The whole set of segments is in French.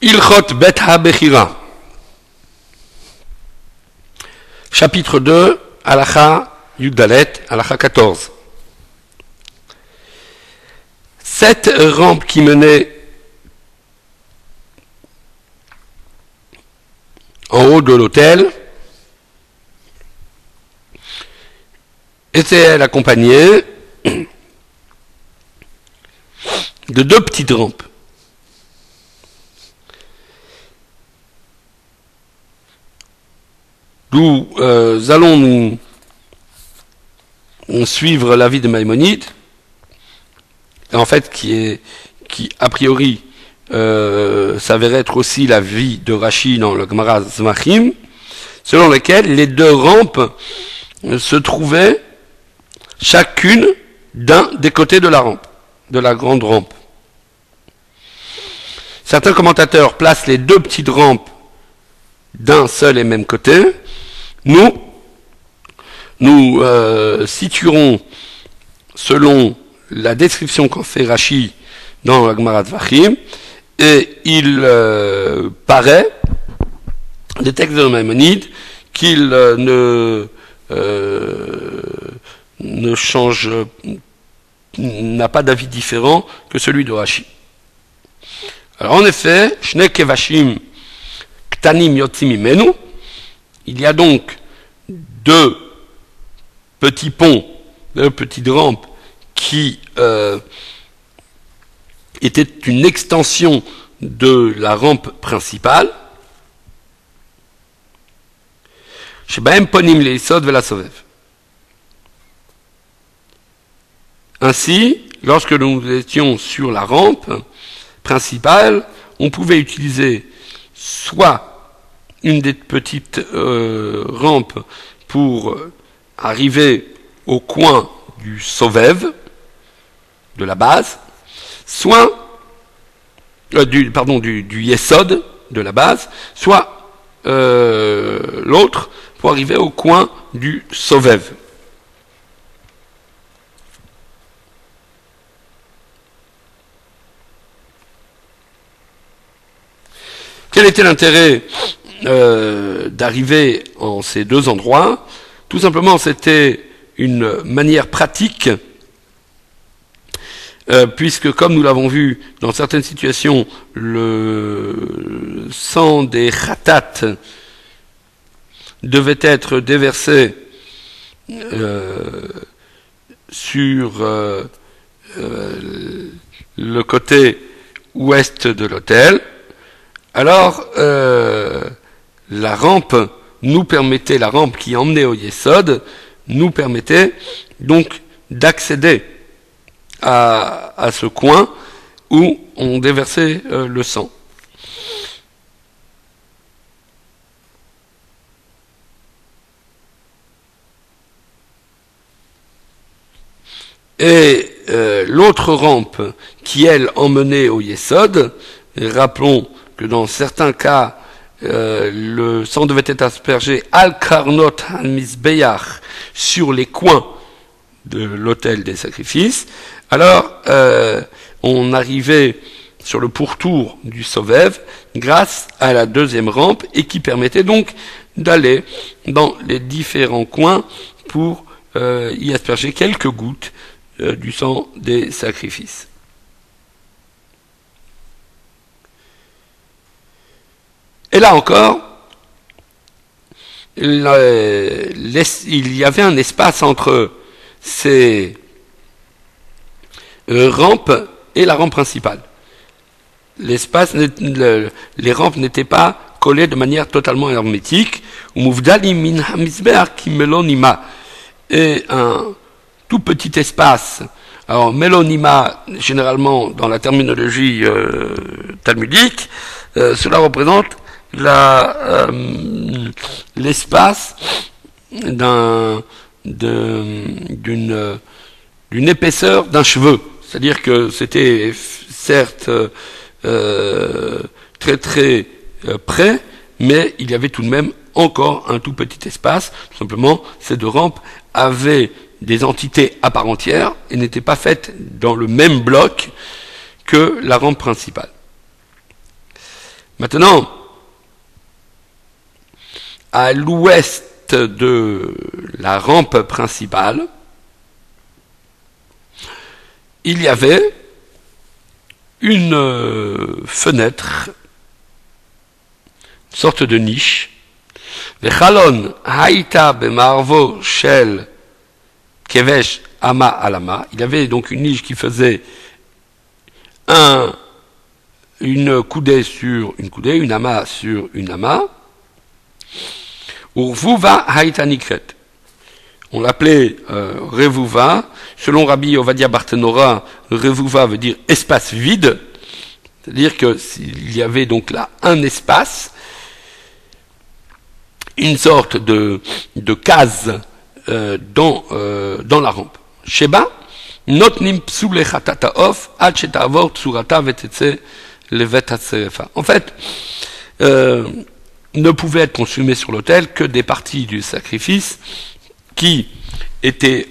Ilchot Bet HaBechira. Chapitre 2, Halacha Yuddalet, Halacha 14. 7 rampes qui menaient en haut de l'autel étaient accompagnées de 2 petites rampes. Nous allons nous suivre l'avis de Maïmonide, en fait qui a priori s'avère être aussi l'avis de Rashi dans le Gemara Zvachim, selon lequel les 2 rampes se trouvaient chacune d'un des côtés de la rampe, de la grande rampe. Certains commentateurs placent les 2 petites rampes d'un seul et même côté. Nous situerons, selon la description qu'en fait Rashi dans la Gemara Zvachim, et il paraît, des textes de Maïmonide, qu'il ne change, n'a pas d'avis différent que celui de Rashi. Alors en effet, Shne Kevashim Ktanim Yotzim Imenu, il y a donc 2 petits ponts, 2 petites rampes qui étaient une extension de la rampe principale. Shebahem Ponim Leisod Velasovev. Ainsi, lorsque nous étions sur la rampe principale, on pouvait utiliser soit une des petites rampes pour arriver au coin du Sovev, de la base, soit du Yesod, de la base, soit l'autre pour arriver au coin du Sovev. Quel était l'intérêt d'arriver en ces 2 endroits? Tout simplement, c'était une manière pratique, puisque, comme nous l'avons vu, dans certaines situations, le sang des khatat devait être déversé sur le côté ouest de l'autel. Alors, la rampe la rampe qui emmenait au Yesod, nous permettait donc d'accéder à ce coin où on déversait le sang. Et l'autre rampe qui, elle, emmenait au Yesod, rappelons que dans certains cas, le sang devait être aspergé al karnot al misbeach sur les coins de l'autel des sacrifices. Alors, on arrivait sur le pourtour du Sovev grâce à la 2e rampe et qui permettait donc d'aller dans les différents coins pour y asperger quelques gouttes du sang des sacrifices. Et là encore, il y avait un espace entre ces rampes et la rampe principale. Les rampes n'étaient pas collées de manière totalement hermétique. Et un tout petit espace. Alors, melonima, généralement, dans la terminologie talmudique, cela représente l'espace d'une épaisseur d'un cheveu. C'est-à-dire que c'était certes très très près, mais il y avait tout de même encore un tout petit espace. Tout simplement, ces 2 rampes avaient des entités à part entière et n'étaient pas faites dans le même bloc que la rampe principale. Maintenant, à l'ouest de la rampe principale, il y avait une fenêtre, une sorte de niche. Vechalon haïta bemarvo shel kevesh ama alama. Il y avait donc une niche qui faisait une coudée sur une coudée, une ama sur une ama. Urvuva haïta nikret. On l'appelait Revuva. Selon Rabbi Ovadia Barthénora, Revuva veut dire espace vide. C'est-à-dire que s'il y avait donc là un espace, une sorte de case dans la rampe. Sheba, notnim psule chatata of, ad shetavor tsurata vetetse levet hatserefa. En fait, ne pouvaient être consumées sur l'autel que des parties du sacrifice qui étaient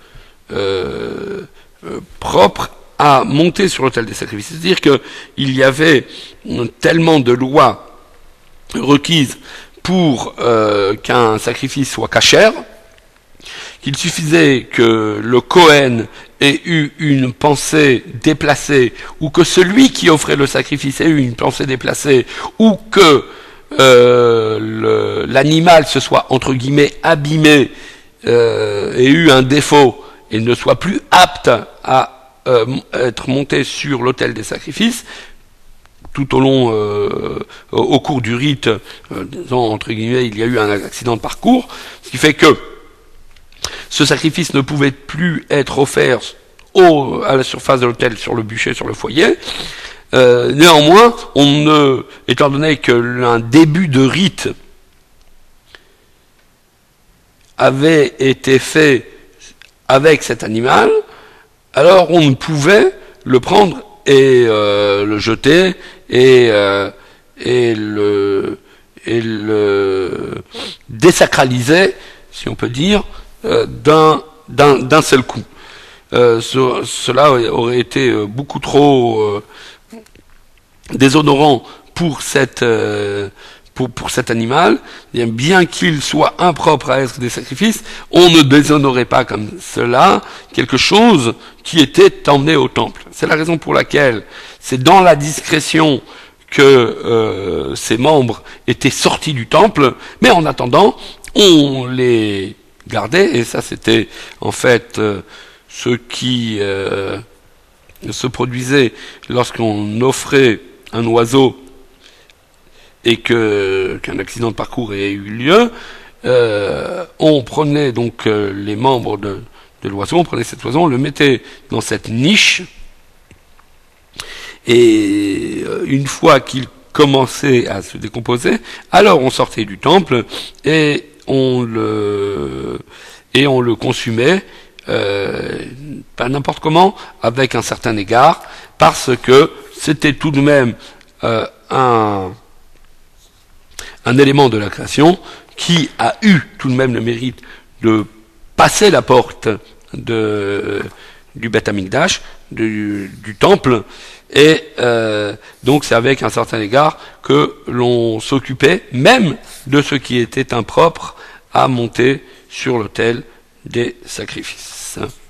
propres à monter sur l'autel des sacrifices. C'est-à-dire qu'il y avait tellement de lois requises pour qu'un sacrifice soit cachère, qu'il suffisait que le Kohen ait eu une pensée déplacée, ou que celui qui offrait le sacrifice ait eu une pensée déplacée, ou que l'animal se soit entre guillemets abîmé, ait eu un défaut et ne soit plus apte à être monté sur l'autel des sacrifices, tout au long, au cours du rite, disons, entre guillemets, il y a eu un accident de parcours, ce qui fait que ce sacrifice ne pouvait plus être offert à la surface de l'autel, sur le bûcher, sur le foyer. Néanmoins, étant donné qu'un début de rite avait été fait avec cet animal, alors on ne pouvait le prendre et le jeter et le désacraliser, si on peut dire, d'un seul coup. Cela aurait été beaucoup trop déshonorant pour cet animal. Bien qu'il soit impropre à être des sacrifices, on ne déshonorait pas comme cela quelque chose qui était emmené au temple. C'est la raison pour laquelle c'est dans la discrétion que ces membres étaient sortis du temple, mais en attendant, on les gardait, et ça c'était en fait ce qui se produisait lorsqu'on offrait un oiseau et qu'un accident de parcours ait eu lieu. On prenait donc les membres de l'oiseau, on prenait cet oiseau, on le mettait dans cette niche, et une fois qu'il commençait à se décomposer, alors on sortait du temple et on le consumait, pas n'importe comment, avec un certain égard, parce que c'était tout de même un élément de la création qui a eu tout de même le mérite de passer la porte du Beth Amikdash, du temple, et donc c'est avec un certain égard que l'on s'occupait même de ce qui était impropre à monter sur l'autel des sacrifices.